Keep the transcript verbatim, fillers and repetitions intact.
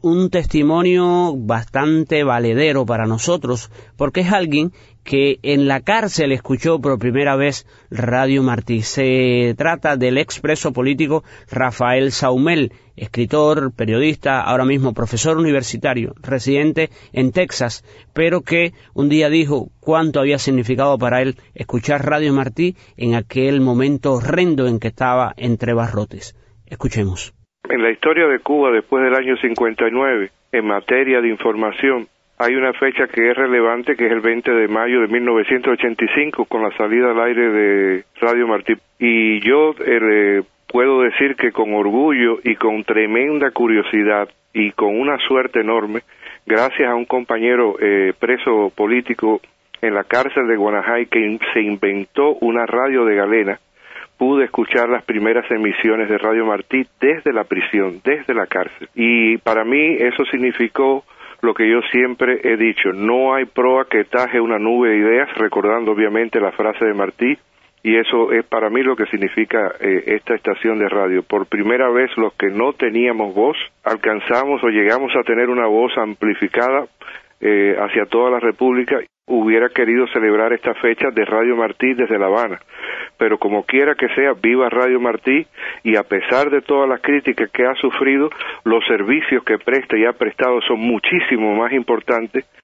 un testimonio bastante valedero para nosotros, porque es alguien que en la cárcel escuchó por primera vez Radio Martí. Se trata del expreso político Rafael Saumel, escritor, periodista, ahora mismo profesor universitario, residente en Texas, pero que un día dijo cuánto había significado para él escuchar Radio Martí en aquel momento horrendo en que estaba entre barrotes. Escuchemos. En la historia de Cuba después del año cincuenta y nueve, en materia de información, hay una fecha que es relevante, que es el veinte de mayo de mil novecientos ochenta y cinco, con la salida al aire de Radio Martí. Y yo eh, puedo decir que con orgullo y con tremenda curiosidad y con una suerte enorme, gracias a un compañero eh, preso político en la cárcel de Guanajay que se inventó una radio de galena, pude escuchar las primeras emisiones de Radio Martí desde la prisión, desde la cárcel. Y para mí eso significó lo que yo siempre he dicho: no hay proa que taje una nube de ideas, recordando obviamente la frase de Martí, y eso es para mí lo que significa eh, esta estación de radio. Por primera vez los que no teníamos voz, alcanzamos o llegamos a tener una voz amplificada eh, hacia toda la República. Hubiera querido celebrar esta fecha de Radio Martí desde La Habana, pero como quiera que sea, viva Radio Martí, y a pesar de todas las críticas que ha sufrido, los servicios que presta y ha prestado son muchísimo más importantes